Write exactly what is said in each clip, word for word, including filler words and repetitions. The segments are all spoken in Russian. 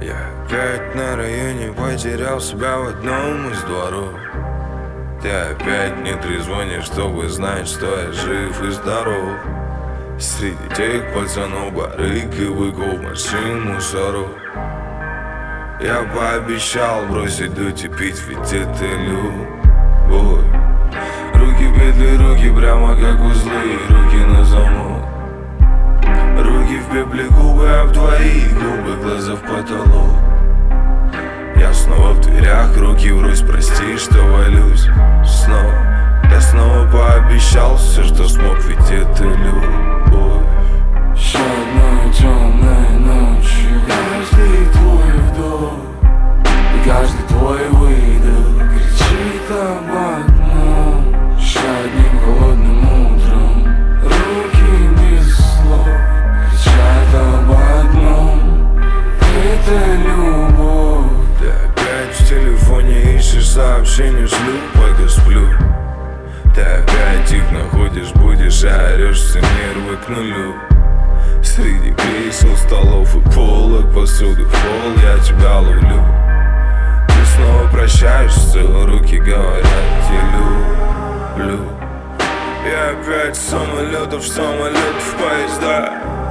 Я опять на районе потерял себя в одном из дворов. Ты опять не трезвонишь, чтобы знать, что я жив и здоров. Среди тех пацанов барыг и быков, машин, мусоров. Я пообещал бросить дуть и пить, ведь это любовь. Руки петли, руки прямо как узлы, руки на замок. Руки в пепле, губы об твои губы, глаза в потолок. Я снова в дверях, руки врозь, прости, что валюсь снова. Я снова пообещал все, что смог, ведь это любовь. Еще одной темной ночью каждый твой вдох и каждый твой выдох кричит об одном. Еще одним холодным утром руки без слов кричат об одном. Это любовь. Ты опять в телефоне ищешь сообщения, шлю, пока сплю. Ты опять их находишь, будешь, а орешь, все нервы к нулю. Среди кресел, столов и полок, посуды в пол я тебя ловлю. Ты снова прощаешься, руки говорят, я люблю. Я опять с самолетов, в самолет, в поезда.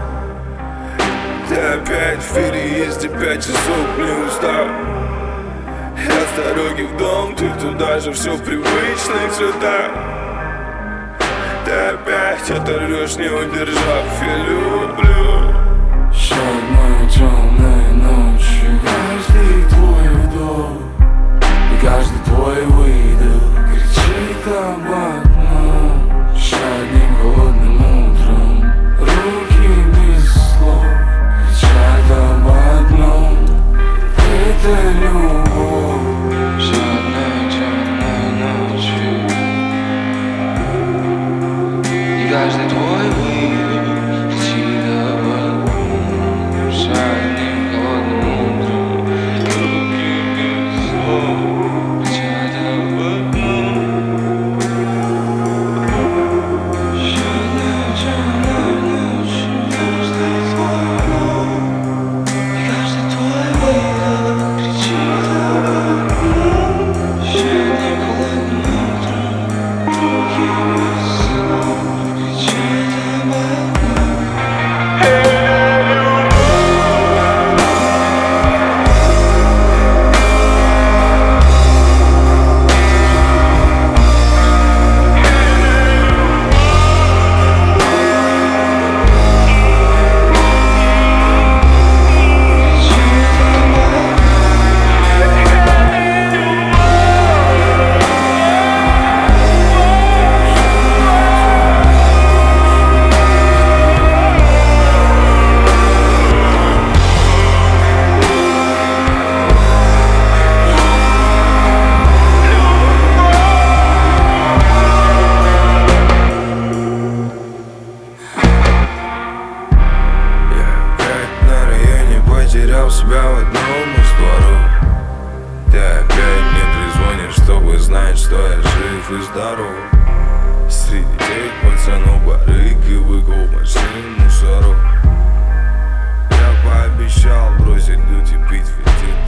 Ты опять в переезде, пять часов не устал. Я с дороги в дом, ты туда же, все в привычных цветах. Ты опять оторвешь, не удержав, я люблю. Еще одной темной ночью каждый твой вдох и каждый твой выдох кричит об одном. Еще одним холодным утром руки без слов кричат об одном. Это любовь. Еще одной темной ночью и каждый твой выдох кричит об одном. Еще одним холодным утром руки без слов кричат об одном. Еще одной темной ночью каждый твой вдох и каждый твой выдох кричит об одном. Еще одним холодным утром руки без слов кричат об одном. Потерял себя в одном из дворов. Ты опять не трезвонишь, чтобы знать, что я жив и здоров. Среди тех пацанов барыг и быков, машин, мусоров. Я пообещал бросить дуть и пить, ведь это